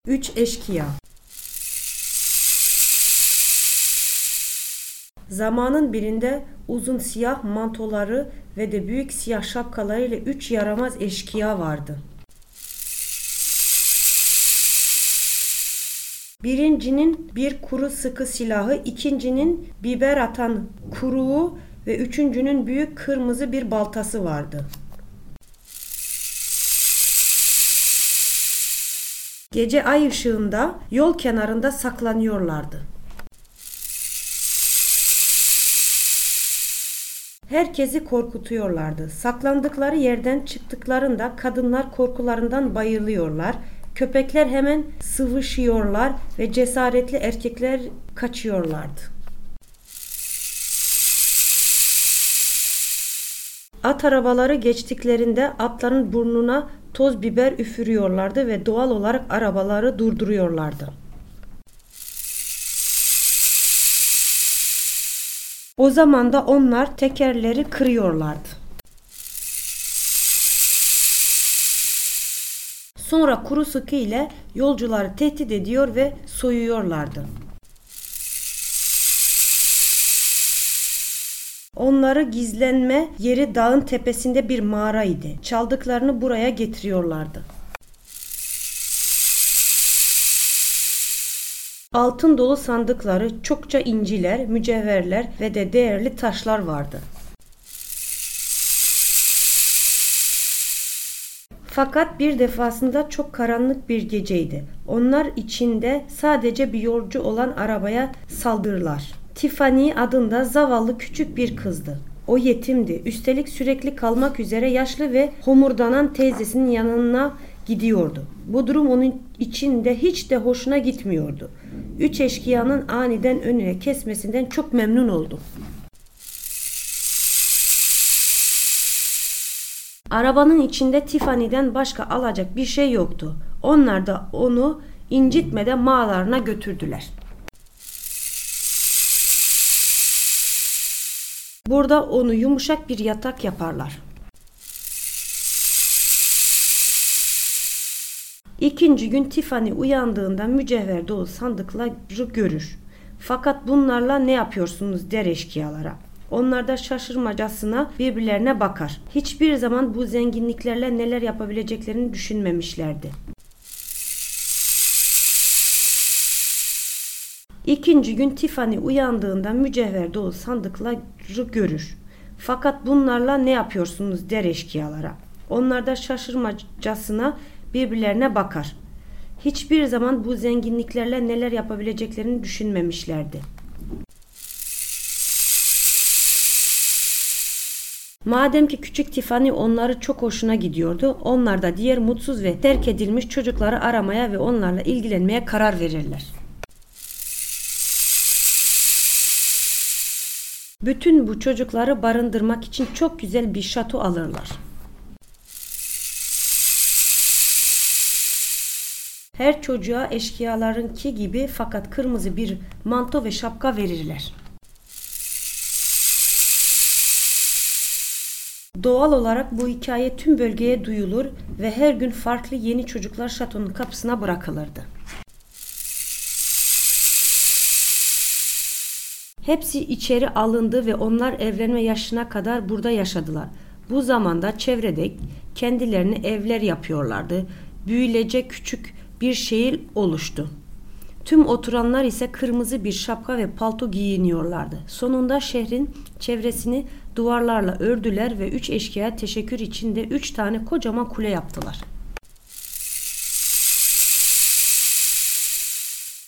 Üç eşkıya. Zamanın birinde uzun siyah mantoları ve de büyük siyah şapkalarıyla 3 yaramaz eşkıya vardı. Birincinin bir kuru sıkı silahı, ikincinin biber atan kuruğu ve üçüncünün büyük kırmızı bir baltası vardı. Gece ay ışığında yol kenarında saklanıyorlardı. Herkesi korkutuyorlardı. Saklandıkları yerden çıktıklarında kadınlar korkularından bayılıyorlar. Köpekler hemen sıvışıyorlar ve cesaretli erkekler kaçıyorlardı. At arabaları geçtiklerinde atların burnuna toz biber üfürüyorlardı ve doğal olarak arabaları durduruyorlardı. O zaman da onlar tekerleri kırıyorlardı. Sonra kuru sıkı ile yolcuları tehdit ediyor ve soyuyorlardı. Onları gizlenme yeri dağın tepesinde bir mağaraydı. Çaldıklarını buraya getiriyorlardı. Altın dolu sandıkları, çokça inciler, mücevherler ve de değerli taşlar vardı. Fakat bir defasında çok karanlık bir geceydi. Onlar içinde sadece bir yolcu olan arabaya saldırırlar. Tiffany adında zavallı küçük bir kızdı. O yetimdi. Üstelik sürekli kalmak üzere yaşlı ve homurdanan teyzesinin yanına gidiyordu. Bu durum onun içinde hiç de hoşuna gitmiyordu. 3 eşkıyanın aniden önüne kesmesinden çok memnun oldu. Arabanın içinde Tiffany'den başka alacak bir şey yoktu. Onlar da onu incitmeden mağaralarına götürdüler. Burada onu yumuşak bir yatak yaparlar. İkinci gün Tiffany uyandığında mücevher dolu sandıkları görür. Fakat bunlarla ne yapıyorsunuz der eşkıyalara. Onlar da şaşırmacasına birbirlerine bakar. Hiçbir zaman bu zenginliklerle neler yapabileceklerini düşünmemişlerdi. İkinci gün Tiffany uyandığında mücevher dolu sandıkları görür. Fakat bunlarla ne yapıyorsunuz der eşkıyalara. Onlar da şaşırmacasına birbirlerine bakar. Hiçbir zaman bu zenginliklerle neler yapabileceklerini düşünmemişlerdi. Madem ki küçük Tiffany onları çok hoşuna gidiyordu, onlar da diğer mutsuz ve terk edilmiş çocukları aramaya ve onlarla ilgilenmeye karar verirler. Bütün bu çocukları barındırmak için çok güzel bir şato alırlar. Her çocuğa eşkıyalarınki gibi fakat kırmızı bir manto ve şapka verirler. Doğal olarak bu hikaye tüm bölgeye duyulur ve her gün farklı yeni çocuklar şatonun kapısına bırakılırdı. Hepsi içeri alındı ve onlar evlenme yaşına kadar burada yaşadılar. Bu zamanda çevrede kendilerine evler yapıyorlardı. Büyülece küçük bir şehir oluştu. Tüm oturanlar ise kırmızı bir şapka ve palto giyiniyorlardı. Sonunda şehrin çevresini duvarlarla ördüler ve 3 eşkıya teşekkür için de 3 tane kocaman kule yaptılar.